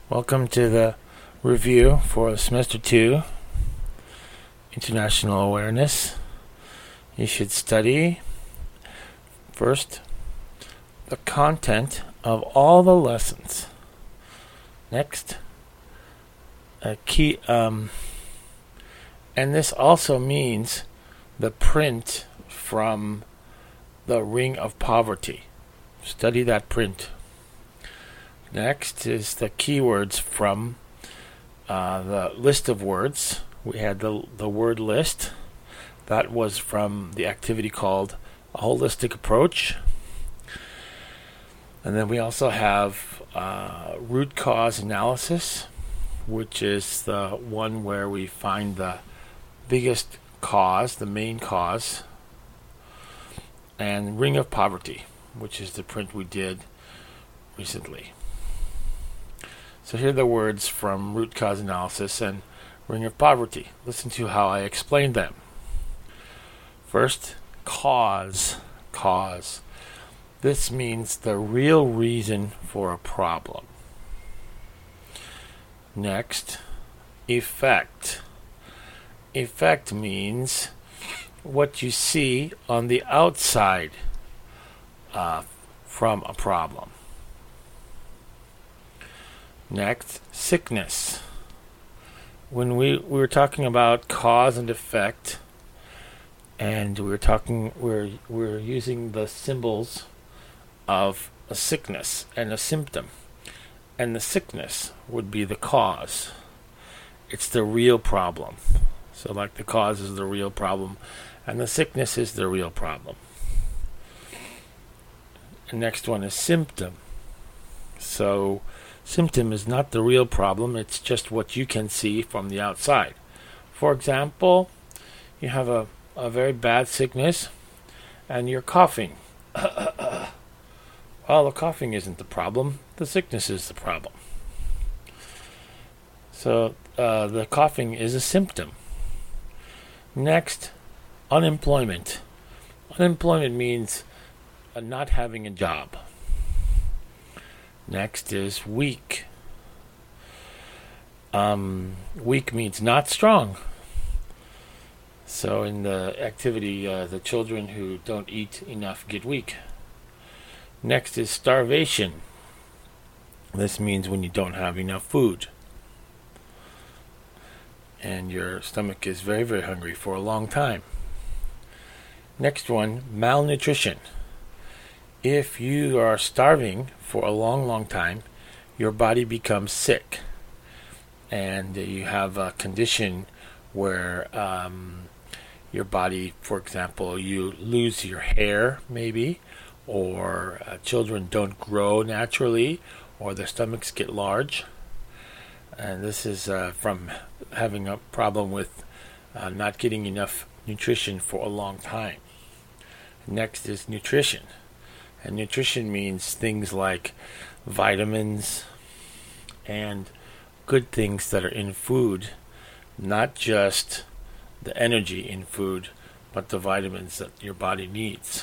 Welcome to the review for Semester 2, International Awareness. You should study first the content of all the lessons. Next, a key, and this also means the print from the Ring of Poverty. Study that print. Next is the keywords from the list of words. We had the word list. That was from the activity called A Holistic Approach. And then we also have root cause analysis, which is the one where we find the biggest cause, the main cause. And Ring of Poverty, which is the print we did recently. So here are the words from root cause analysis and Ring of Poverty. Listen to how I explained them. First, cause. Cause. This means the real reason for a problem. Next, effect. Effect means what you see on the outside from a problem. Next, sickness. When we were talking about cause and effect, and we're using the symbols of a sickness and a symptom, and the sickness would be the cause. It's the real problem. So, like the cause is the real problem, and the sickness is the real problem. The next one is symptom. So, symptom is not the real problem, it's just what you can see from the outside. For example, you have a very bad sickness and you're coughing. Well, the coughing isn't the problem, the sickness is the problem. So the coughing is a symptom. Next, unemployment. Unemployment means not having a job. Next is weak. Weak means not strong. So in the activity, the children who don't eat enough get weak. Next is starvation. This means when you don't have enough food. And your stomach is very, very hungry for a long time. Next one, malnutrition. If you are starving for a long, long time, your body becomes sick. And you have a condition where your body, for example, you lose your hair, maybe, or children don't grow naturally, or their stomachs get large. And this is from having a problem with not getting enough nutrition for a long time. Next is nutrition. And nutrition means things like vitamins and good things that are in food, not just the energy in food, but the vitamins that your body needs.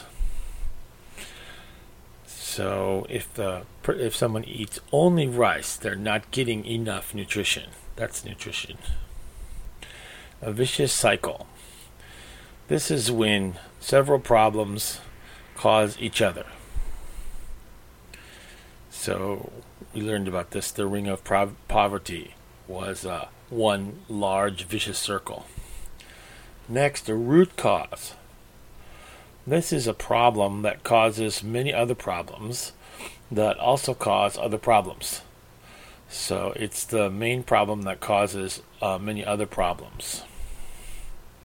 So if someone eats only rice, they're not getting enough nutrition. That's nutrition. A vicious cycle. This is when several problems cause each other. So we learned about this. The Ring of Poverty was one large vicious circle. Next, a root cause. This is a problem that causes many other problems that also cause other problems. So it's the main problem that causes many other problems.